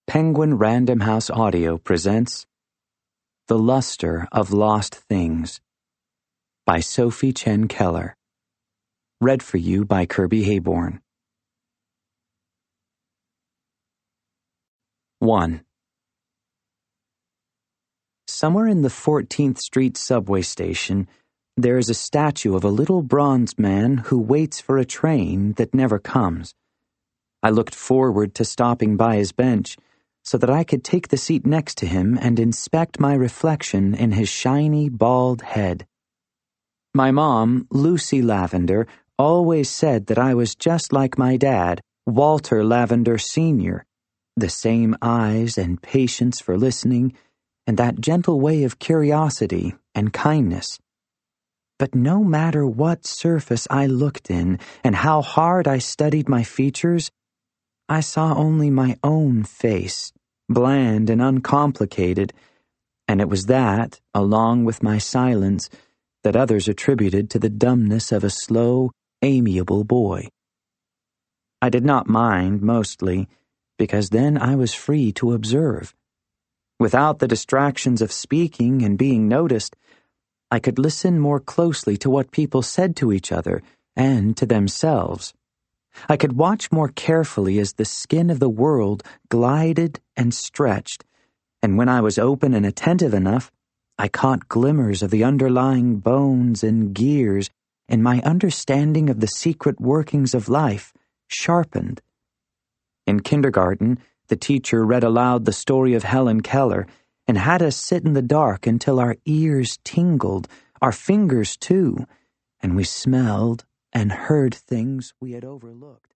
Penguin Random House Audio presents The Luster of Lost Things by Sophie Chen Keller. Read for you by Kirby Hayborn. 1. Somewhere in the 14th Street subway station, there is a statue of a little bronze man who waits for a train that never comes. I looked forward to stopping by his bench so that I could take the seat next to him and inspect my reflection in his shiny, bald head. My mom, Lucy Lavender, always said that I was just like my dad, Walter Lavender Sr., the same eyes and patience for listening, and that gentle way of curiosity and kindness. But no matter what surface I looked in and how hard I studied my features, I saw only my own face, bland and uncomplicated, and it was that, along with my silence, that others attributed to the dumbness of a slow, amiable boy. I did not mind, mostly, because then I was free to observe. Without the distractions of speaking and being noticed, I could listen more closely to what people said to each other and to themselves. I could watch more carefully as the skin of the world glided and stretched, and when I was open and attentive enough, I caught glimmers of the underlying bones and gears, and my understanding of the secret workings of life sharpened. In kindergarten, the teacher read aloud the story of Helen Keller and had us sit in the dark until our ears tingled, our fingers too, and we smelled and heard things we had overlooked.